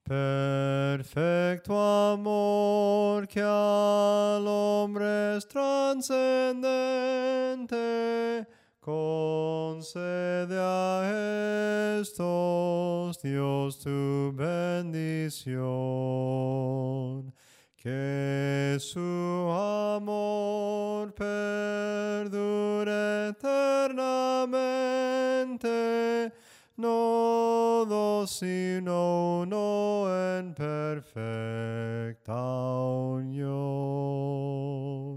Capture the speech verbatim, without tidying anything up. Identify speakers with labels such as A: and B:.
A: Perfecto amor que al hombre es trascendente, concede a estos, Dios, tu bendición. Que su amor perdure eternamente, no dos sino uno en perfecta unión.